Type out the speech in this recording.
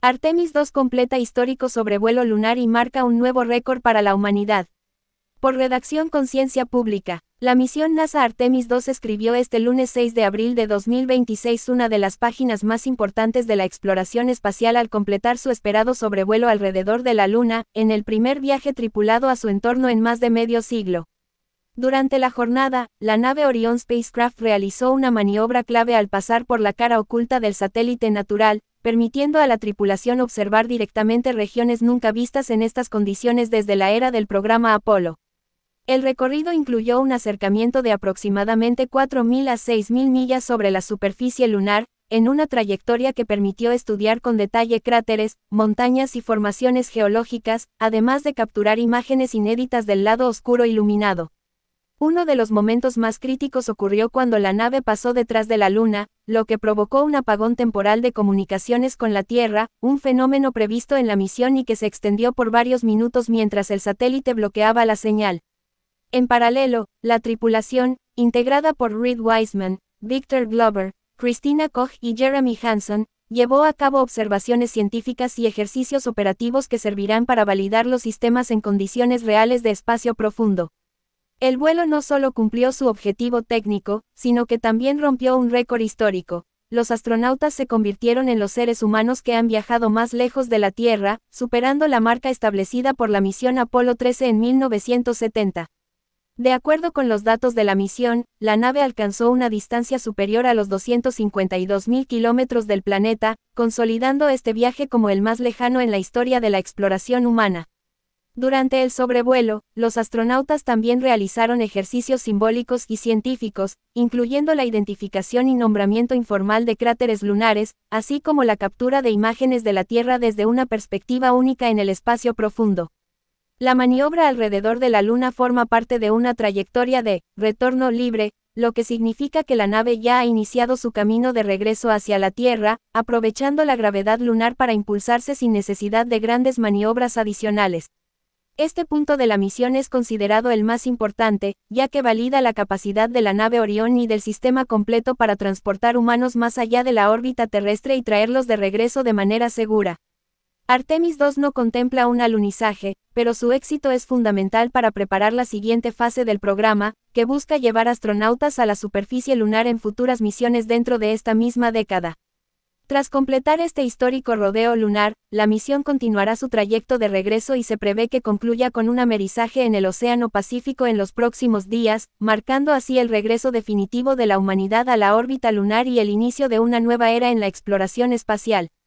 Artemis II completa histórico sobrevuelo lunar y marca un nuevo récord para la humanidad. Por redacción Conciencia Pública, la misión NASA Artemis II escribió este lunes 6 de abril de 2026 una de las páginas más importantes de la exploración espacial al completar su esperado sobrevuelo alrededor de la Luna, en el primer viaje tripulado a su entorno en más de medio siglo. Durante la jornada, la nave Orion Spacecraft realizó una maniobra clave al pasar por la cara oculta del satélite natural, permitiendo a la tripulación observar directamente regiones nunca vistas en estas condiciones desde la era del programa Apolo. El recorrido incluyó un acercamiento de aproximadamente 4.000 a 6.000 millas sobre la superficie lunar, en una trayectoria que permitió estudiar con detalle cráteres, montañas y formaciones geológicas, además de capturar imágenes inéditas del lado oscuro iluminado. Uno de los momentos más críticos ocurrió cuando la nave pasó detrás de la Luna, lo que provocó un apagón temporal de comunicaciones con la Tierra, un fenómeno previsto en la misión y que se extendió por varios minutos mientras el satélite bloqueaba la señal. En paralelo, la tripulación, integrada por Reed Wiseman, Victor Glover, Christina Koch y Jeremy Hansen, llevó a cabo observaciones científicas y ejercicios operativos que servirán para validar los sistemas en condiciones reales de espacio profundo. El vuelo no solo cumplió su objetivo técnico, sino que también rompió un récord histórico. Los astronautas se convirtieron en los seres humanos que han viajado más lejos de la Tierra, superando la marca establecida por la misión Apolo 13 en 1970. De acuerdo con los datos de la misión, la nave alcanzó una distancia superior a los 252.000 kilómetros del planeta, consolidando este viaje como el más lejano en la historia de la exploración humana. Durante el sobrevuelo, los astronautas también realizaron ejercicios simbólicos y científicos, incluyendo la identificación y nombramiento informal de cráteres lunares, así como la captura de imágenes de la Tierra desde una perspectiva única en el espacio profundo. La maniobra alrededor de la Luna forma parte de una trayectoria de retorno libre, lo que significa que la nave ya ha iniciado su camino de regreso hacia la Tierra, aprovechando la gravedad lunar para impulsarse sin necesidad de grandes maniobras adicionales. Este punto de la misión es considerado el más importante, ya que valida la capacidad de la nave Orión y del sistema completo para transportar humanos más allá de la órbita terrestre y traerlos de regreso de manera segura. Artemis II no contempla un alunizaje, pero su éxito es fundamental para preparar la siguiente fase del programa, que busca llevar astronautas a la superficie lunar en futuras misiones dentro de esta misma década. Tras completar este histórico rodeo lunar, la misión continuará su trayecto de regreso y se prevé que concluya con un amerizaje en el Océano Pacífico en los próximos días, marcando así el regreso definitivo de la humanidad a la órbita lunar y el inicio de una nueva era en la exploración espacial.